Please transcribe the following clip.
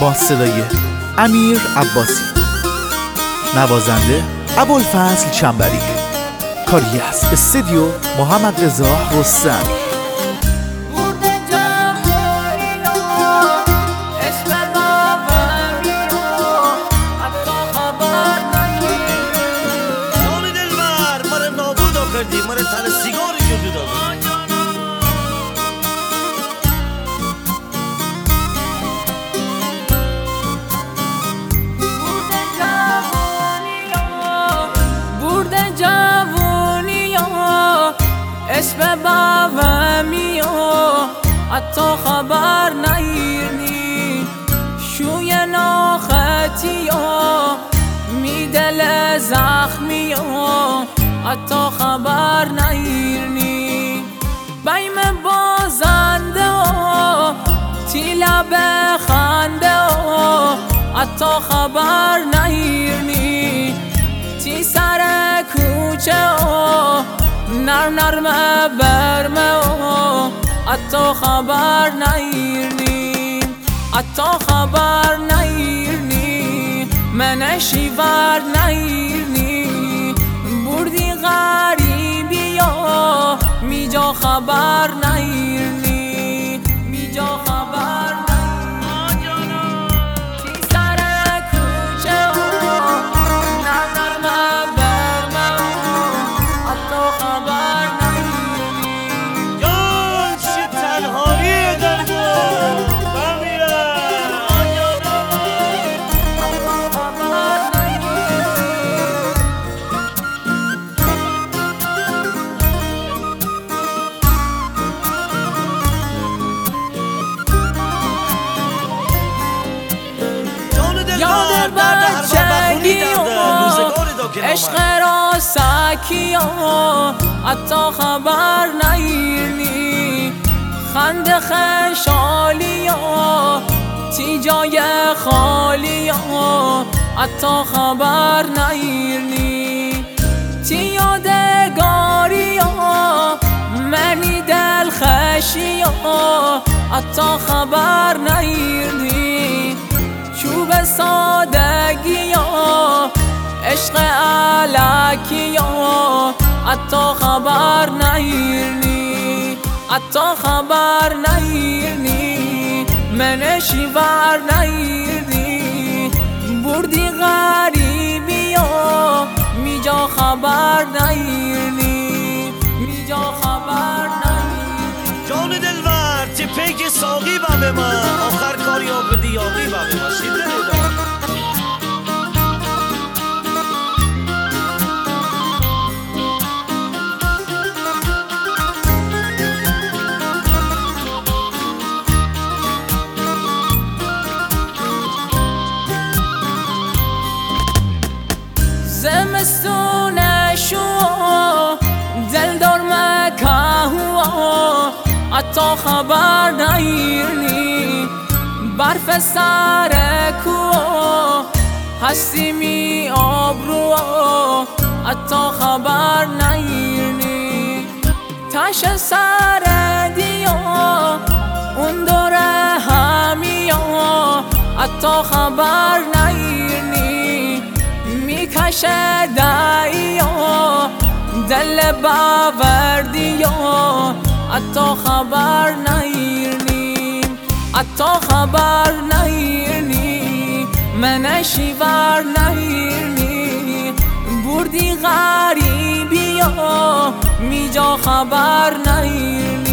با صدای امیر عباسی، نوازنده ابوالفضل چنبری، کاری از استودیو محمد رضا رستمی. مرا تن سیگاری جدو داد. برده جوونی ها اسم باومی ها حتی خبر نیرنی شوی ناخطی ها میدل زخمی ها حتی خبر نیرنی بیم بازنده و تیلا بخنده و حتی خبر نیرنی تی سر کوچه و نرم برمه و حتی خبر نیرنی حتی خبر نیرنی من شیور نیرنی بردی غریبی ها میجا خبر نیرنی میجا خبر نیرنی تی سر کوچه و نرم برمه حتی خبر نیرنی جان چه تنهایی در دو یاد بچگی و عشق را سکی و حتی خبر نیرنی خند خشالی و تی جای خالی و حتی خبر نیرنی تی یادگاری و منی دل خشی و حتی خبر نیرنی چوب سادگی ها عشق علکی ها حتی خبر نیرنی حتی خبر نیرنی من شیور نیرنی بردی غریبی ها میجا خبر نیرنی میجا خبر نیرنی جان دلور تی پیک ساقی با به من آخر کاری ها به دیاقی با به من شیده زمستون شو دلدار مکه هوا حتی خبر نیرنی برف سر کو هستی می آبرو حتی خبر نیرنی تش سر دیا اون دوره همی حتی خبر نیرنی میکشه دایی دل باوردی حتی خبر نیرنی حتی خبر نیرنی من شیور نیرنی بردی غریبی میجا خبر نیرنی